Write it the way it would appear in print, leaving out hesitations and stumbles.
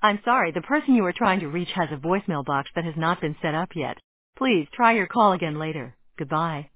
I'm sorry, the person you are trying to reach has a voicemail box that has not been set up yet. Please try your call again later. Goodbye.